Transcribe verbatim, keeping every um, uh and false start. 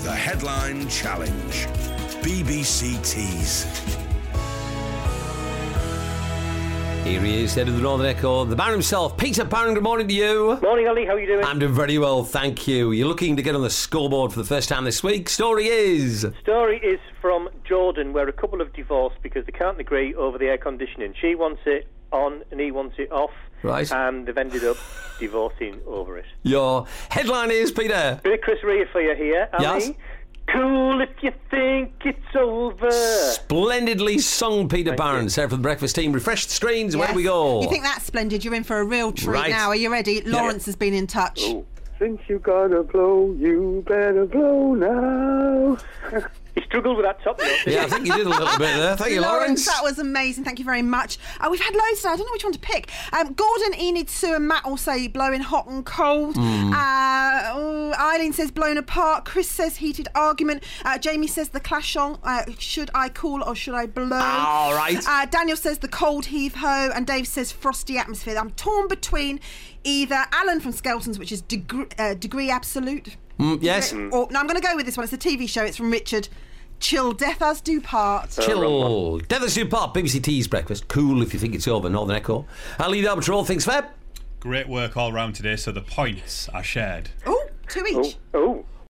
The Headline Challenge. B B C Tees. Here he is, head of the Northern Echo, the Baron himself, Peter Barron. Good morning to you. Morning, Ollie. How are you doing? I'm doing very well, thank you. You're looking to get on the scoreboard for the first time this week. Story is... Story is from Jordan, where a couple have divorced because they can't agree over the air conditioning. She wants it on and he wants it off. Right. And they've ended up divorcing over it. Your headline is, Peter? Bit of Chris Rea for you here, Ali. Yes. Cool if you think it's over. Splendidly sung, Peter Barron. Sarah from the Breakfast Team. Refresh the screens. Yes. Where we go? You think that's splendid? You're in for a real treat Right. now. Are you ready? Lawrence has been in touch. Ooh. Since you gotta blow, you better blow now. He struggled with that top note. Yeah, I think you did a little bit there. Thank you, Lawrence. That was amazing. Thank you very much. Uh, we've had loads today. I don't know which one to pick. Um, Gordon, Enid, Sue and Matt all say blowing hot and cold. Mm. Uh, oh, Eileen says blown apart. Chris says heated argument. Uh, Jamie says the Clash song. Uh, should I call or should I blow? All right. Uh, Daniel says the cold heave-ho. And Dave says frosty atmosphere. I'm torn between either Alan from Skelton's, which is degree, uh, degree absolute. Mm, yes. Or, no, I'm going to go with this one. It's a T V show. It's from Richard. Chill, death us do part. Chill. Death Soup Pop, B B C Tees Breakfast. Cool if you think it's over, Northern Echo. I'll leave the arbiter all things fair. Great work all round today, so the points are shared. Oh, two each. Oh,